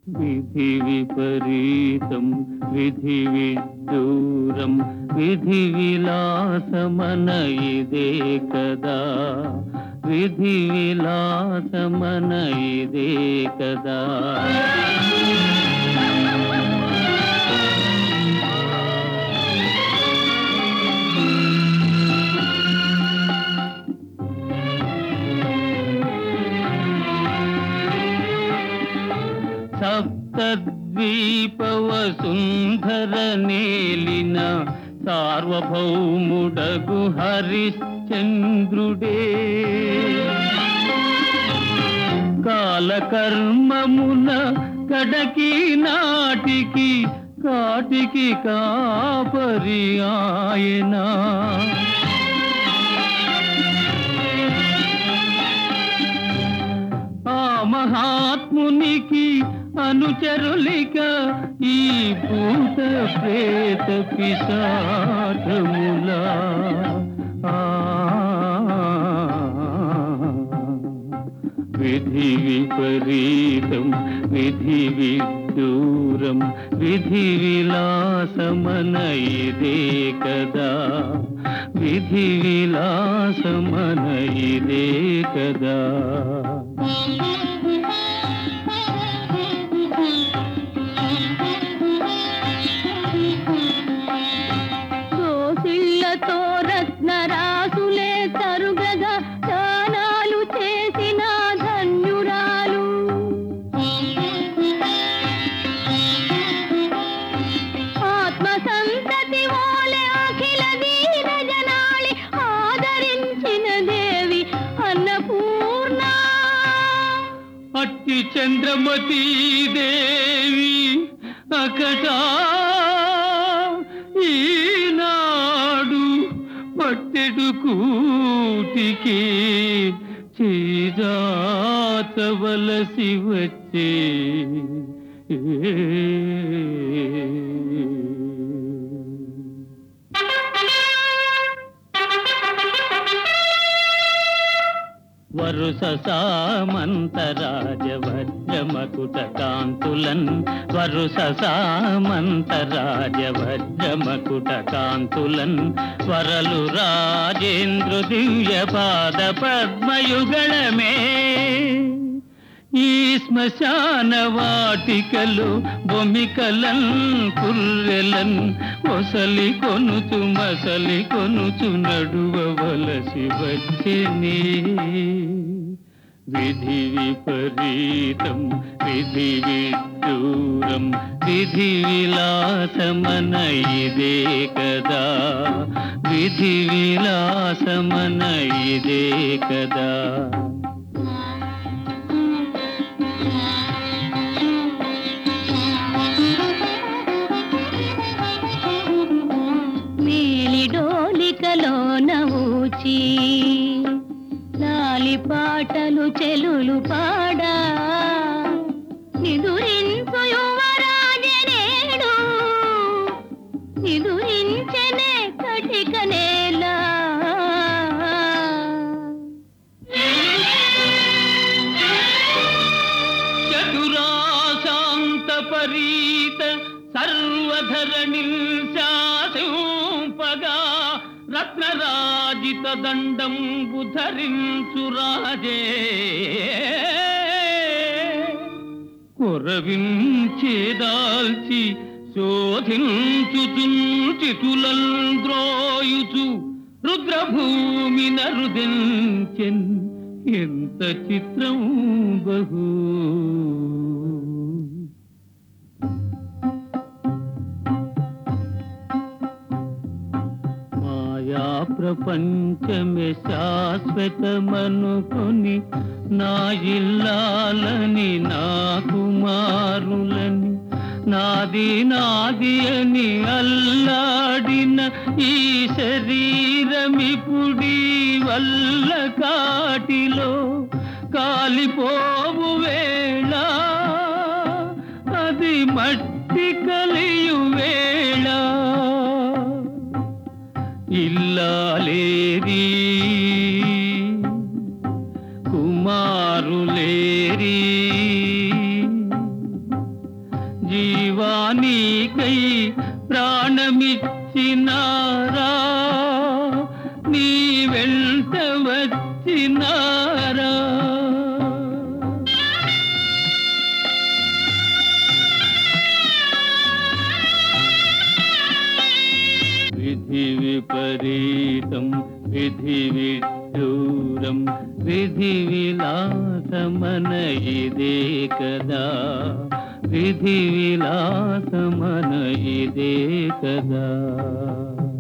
విధి విపరీతం విధి విదూరం విధి విలాసమన ఇదే కదా, విధి విలాసమన ఇదే కదా. సప్తద్వీపవసుంధర నేలిన సార్వభౌముడగు హరిశ్చంద్రుడే కాలకర్మమున కడకి నాటికి కాటికి కాపరి ఆయనా. ఆ మహాత్మునికి అనుచరులిక ఈ భూత ప్రేత పిశాచముల విధి విపరీతం విధి విదూరం విధి విలాసమన ఇదే కదా, విధి విలాసమన ఇదే కదా. దోసిళ్లతో రత్నరాసులే తరుగగా దానాలు చేసిన ధన్యురాలు. ఆత్మ సంతతి ఓలే అఖిల దీన జనాళి ఆదరించిన దేవి అన్నపూర్ణ. అట్టి చంద్రమతీ దేవి అకట ఈనాడు పట్టెడు కూటికి చేజాతవలసి వచ్చే. వరుస సామంత రాజవజ్రమకుట కాంతులన్ వరుస సామంత రాజవజ్రమకుట కాంతులన్ వరలు రాజేంద్ర దివ్య పాద పద్మయుగళమే. ఈ శ్మశాన వాటికలు బొమికలన్ కుర్రెలన్ ఒసలి కొనుచు మసలి కొనుచు నడువవలసి వచ్చెనే. విధి విపరీతం విధి విదూరం విధి విలాసమన ఇదే కదా, విధి విలాసమన ఇదే కదా. మేలిడోలికలోన ఊచి లాలి పాటలు చెలులు పాడా నిదురించు యువరాజనేడు నిదురించనే కటిక నేల. చతురాశాంత పరీత సర్వధరణిల్ శాసింపగా రత్నరాజిత దండం ధరించు రాజే కొరవించేదాల్చి శోధించుచున్ చితులంద్రోయుచు రుద్రభూమి నరుదెంచెన్. ఎంత చిత్రం బహు మాయా ప్రపంచమే శాశ్వతమనుకొని నా ఇల్లాలని నా కుమారులని నాది నాది అని అల్లాడిన ఈ శరీరమిపుడి వల్ల కాటిలో కాలిపోవు వేళ అది మట్టి కలియు వేళ. ఇల్లాలేరి కుమారులేరి వెంట వచ్చినారా? విధి విపరీతం విధి విడ్డూరం విధి విలాసమన ఇదే కదా, విధి విలాసమన ఇదే కదా.